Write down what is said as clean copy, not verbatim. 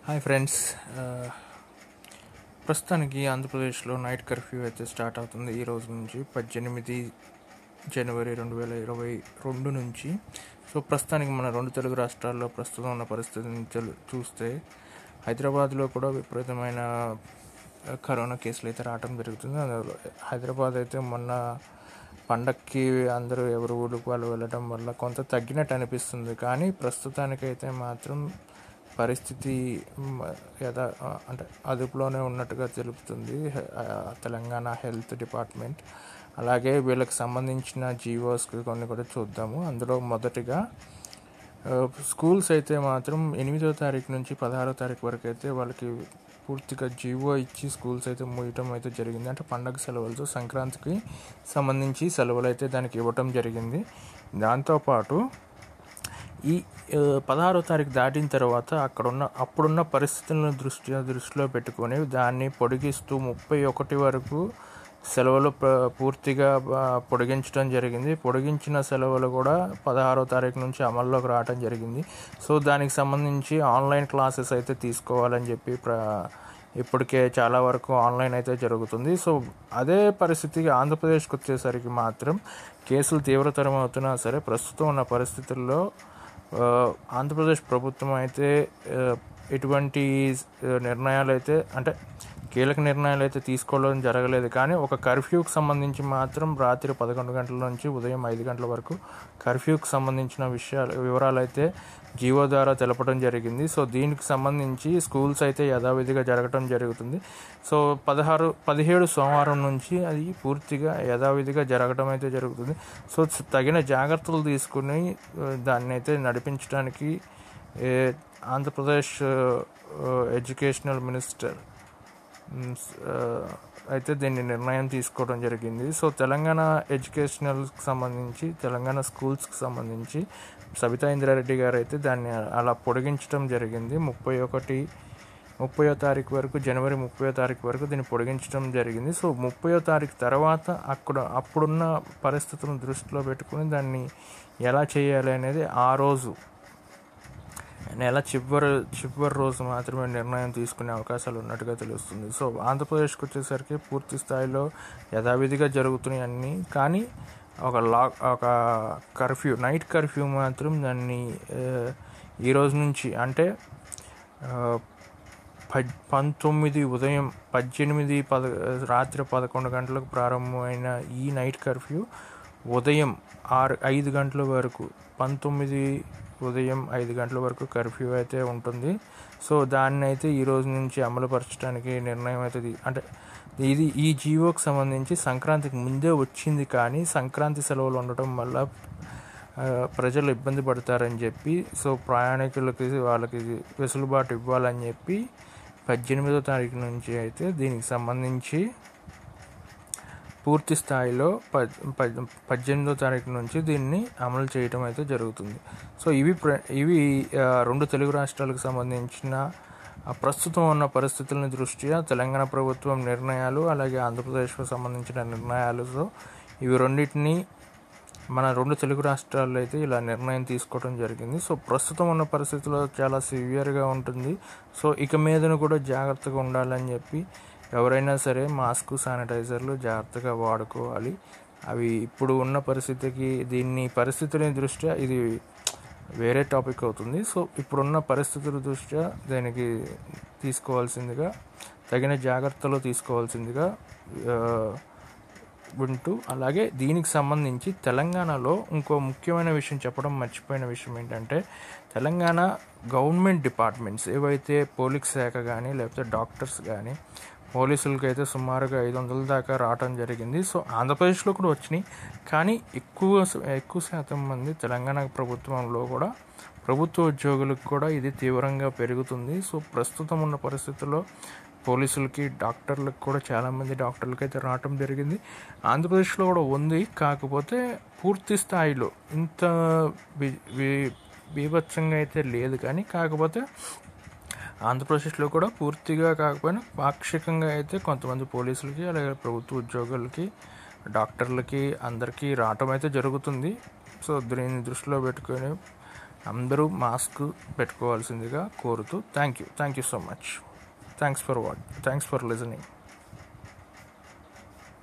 Hi friends. ప్రస్తుతానికి ఆంధ్రప్రదేశ్లో night curfew అయితే స్టార్ట్ అవుతుంది ఈ రోజు నుంచి 18 జనవరి 2022 నుంచి. సో ప్రస్తుతానికి మన రెండు తెలుగు రాష్ట్రాల్లో ప్రస్తుతం ఉన్న పరిస్థితిని చూస్తే హైదరాబాద్లో కూడా విపరీతమైన కరోనా కేసులు అయితే రావడం జరుగుతుంది. హైదరాబాద్ అయితే మొన్న పండక్కి అందరూ ఎవరు ఊళ్ళకి వాళ్ళు వెళ్ళడం వల్ల కొంత తగ్గినట్టు అనిపిస్తుంది. కానీ ప్రస్తుతానికైతే మాత్రం పరిస్థితి అంటే అదుపులోనే ఉన్నట్టుగా తెలుపుతుంది తెలంగాణ హెల్త్ డిపార్ట్మెంట్. అలాగే వీళ్ళకి సంబంధించిన జీవోస్కి కొన్ని కూడా చూద్దాము. అందులో మొదటిగా స్కూల్స్ అయితే మాత్రం 8వ తారీఖు నుంచి 16వ తారీఖు వరకు అయితే వాళ్ళకి పూర్తిగా జీవో ఇచ్చి స్కూల్స్ అయితే మూయటం అయితే జరిగింది. అంటే పండగ సెలవులతో సంక్రాంతికి సంబంధించి సెలవులు అయితే దానికి ఇవ్వటం జరిగింది. దాంతోపాటు ఈ 16వ తారీఖు దాటిన తర్వాత అప్పుడున్న పరిస్థితులను దృష్టిలో పెట్టుకొని దాన్ని పొడిగిస్తూ 31 వరకు సెలవులు పూర్తిగా పొడిగించడం జరిగింది. పొడిగించిన సెలవులు కూడా 16వ తారీఖు నుంచి అమల్లోకి రావడం జరిగింది. సో దానికి సంబంధించి ఆన్లైన్ క్లాసెస్ అయితే తీసుకోవాలని చెప్పి ఇప్పటికే చాలా వరకు ఆన్లైన్ అయితే జరుగుతుంది. సో అదే పరిస్థితికి ఆంధ్రప్రదేశ్కి వచ్చేసరికి మాత్రం కేసులు తీవ్రతరం అవుతున్నా సరే ప్రస్తుతం ఉన్న పరిస్థితుల్లో ఆంధ్రప్రదేశ్ ప్రభుత్వం అయితే ఎటువంటి నిర్ణయాలు అయితే అంటే కీలక నిర్ణయాలు అయితే తీసుకోవడం జరగలేదు. కానీ ఒక కర్ఫ్యూకి సంబంధించి మాత్రం రాత్రి 11 గంటల నుంచి ఉదయం 5 గంటల వరకు కర్ఫ్యూకి సంబంధించిన వివరాలు అయితే జీవో ద్వారా తెలపడం జరిగింది. సో దీనికి సంబంధించి స్కూల్స్ అయితే యథావిధిగా జరగడం జరుగుతుంది. సో 17 సోమవారం నుంచి అది పూర్తిగా యథావిధిగా జరగడం అయితే జరుగుతుంది. సో తగిన జాగ్రత్తలు తీసుకుని దాన్ని అయితే నడిపించడానికి ఆంధ్రప్రదేశ్ ఎడ్యుకేషనల్ మినిస్టర్ అయితే దీన్ని నిర్ణయం తీసుకోవడం జరిగింది. సో తెలంగాణ ఎడ్యుకేషనల్కి సంబంధించి తెలంగాణ స్కూల్స్కి సంబంధించి సబితా ఇంద్రారెడ్డి గారు అయితే దాన్ని అలా పొడిగించడం జరిగింది. 30వ తారీఖు వరకు జనవరి 30వ తారీఖు వరకు దీన్ని పొడిగించడం జరిగింది. సో 30వ తారీఖు తర్వాత అప్పుడున్న పరిస్థితులను దృష్టిలో పెట్టుకుని దాన్ని ఎలా చేయాలి అనేది ఆ రోజు నెల చివరి రోజు మాత్రమే నిర్ణయం తీసుకునే అవకాశాలు ఉన్నట్టుగా తెలుస్తుంది. సో ఆంధ్రప్రదేశ్కి వచ్చేసరికి పూర్తి స్థాయిలో యథావిధిగా జరుగుతున్నాయి అన్నీ. కానీ ఒక కర్ఫ్యూ నైట్ కర్ఫ్యూ మాత్రం దాన్ని ఈ రోజు నుంచి అంటే 19 ఉదయం 18 రాత్రి 11 గంటలకు ప్రారంభమైన ఈ నైట్ కర్ఫ్యూ ఉదయం 5 గంటల వరకు 19 ఉదయం 5 గంటల వరకు కర్ఫ్యూ అయితే ఉంటుంది. సో దాన్ని అయితే ఈ రోజు నుంచి అమలుపరచడానికి నిర్ణయం అయితే అంటే ఈ జీవోకి సంబంధించి సంక్రాంతికి ముందే వచ్చింది. కానీ సంక్రాంతి సెలవులు ఉండటం వల్ల ప్రజలు ఇబ్బంది పడతారని చెప్పి సో ప్రయాణికులకి వాళ్ళకి వెసులుబాటు ఇవ్వాలని చెప్పి 18వ తారీఖు నుంచి అయితే దీనికి సంబంధించి పూర్తి స్థాయిలో 18వ తారీఖు నుంచి దీన్ని అమలు చేయటం అయితే జరుగుతుంది. సో ఇవి రెండు తెలుగు రాష్ట్రాలకు సంబంధించిన ప్రస్తుతం ఉన్న పరిస్థితుల దృష్ట్యా తెలంగాణ ప్రభుత్వం నిర్ణయాలు, అలాగే ఆంధ్రప్రదేశ్కు సంబంధించిన నిర్ణయాలు. సో ఇవి రెండింటినీ మన రెండు తెలుగు రాష్ట్రాల్లో అయితే ఇలా నిర్ణయం తీసుకోవడం జరిగింది. సో ప్రస్తుతం ఉన్న పరిస్థితుల్లో చాలా సివియర్గా ఉంటుంది. సో ఇక మీదను కూడా జాగ్రత్తగా ఉండాలని చెప్పి ఎవరైనా సరే మాస్క్, శానిటైజర్లు జాగ్రత్తగా వాడుకోవాలి. అవి ఇప్పుడు ఉన్న పరిస్థితుల దృష్ట్యా ఇది వేరే టాపిక్ అవుతుంది. సో ఇప్పుడున్న పరిస్థితుల దృష్ట్యా దీనికి తగిన జాగ్రత్తలు తీసుకోవాల్సిందిగా ఉంటూ, అలాగే దీనికి సంబంధించి తెలంగాణలో ఇంకో ముఖ్యమైన విషయం చెప్పడం మర్చిపోయిన విషయం ఏంటంటే తెలంగాణ గవర్నమెంట్ డిపార్ట్మెంట్స్ ఏవైతే పోలీస్ శాఖ కానీ లేకపోతే డాక్టర్స్ కానీ పోలీసులకి అయితే సుమారుగా 500 దాకా రావడం జరిగింది. సో ఆంధ్రప్రదేశ్లో కూడా వచ్చినాయి. కానీ ఎక్కువ శాతం మంది తెలంగాణ ప్రభుత్వంలో కూడా ప్రభుత్వ ఉద్యోగులకు కూడా ఇది తీవ్రంగా పెరుగుతుంది. సో ప్రస్తుతం ఉన్న పరిస్థితుల్లో పోలీసులకి, డాక్టర్లకు కూడా చాలామంది డాక్టర్లకి అయితే రావటం జరిగింది. ఆంధ్రప్రదేశ్లో కూడా ఉంది. కాకపోతే పూర్తి స్థాయిలో ఇంత బీభత్సంగా అయితే లేదు. కానీ కాకపోతే ఆంధ్రప్రదేశ్లో కూడా పూర్తిగా కాకపోయినా పాక్షికంగా అయితే కొంతమంది పోలీసులకి, అలాగే ప్రభుత్వ ఉద్యోగులకి, డాక్టర్లకి అందరికీ రావటం అయితే జరుగుతుంది. సో దీన్ని దృష్టిలో పెట్టుకొని అందరూ మాస్క్ పెట్టుకోవాల్సిందిగా కోరుతూ thank you so much. Thanks for listening.